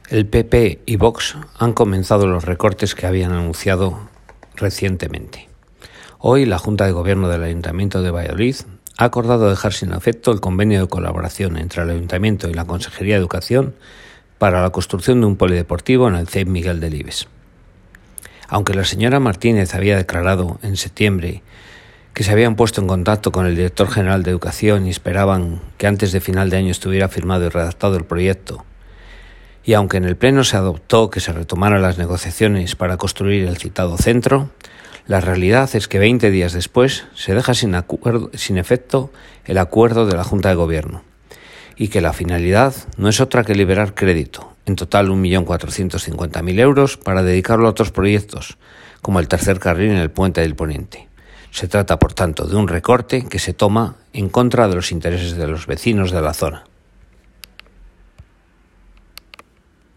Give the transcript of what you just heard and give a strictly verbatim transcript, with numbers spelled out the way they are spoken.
El P P y Vox han comenzado los recortes que habían anunciado recientemente. Hoy la Junta de Gobierno del Ayuntamiento de Valladolid ha acordado dejar sin efecto el convenio de colaboración entre el Ayuntamiento y la Consejería de Educación para la construcción de un polideportivo en el C E P Miguel Delibes. Aunque la señora Martínez había declarado en septiembre que se habían puesto en contacto con el director general de Educación y esperaban que antes de final de año estuviera firmado y redactado el proyecto, y aunque en el Pleno se adoptó que se retomaran las negociaciones para construir el citado centro, la realidad es que veinte días después se deja sin, acuerdo, sin efecto el acuerdo de la Junta de Gobierno y que la finalidad no es otra que liberar crédito, en total un millón cuatrocientos cincuenta mil euros, para dedicarlo a otros proyectos, como el tercer carril en el Puente del Poniente. Se trata, por tanto, de un recorte que se toma en contra de los intereses de los vecinos de la zona.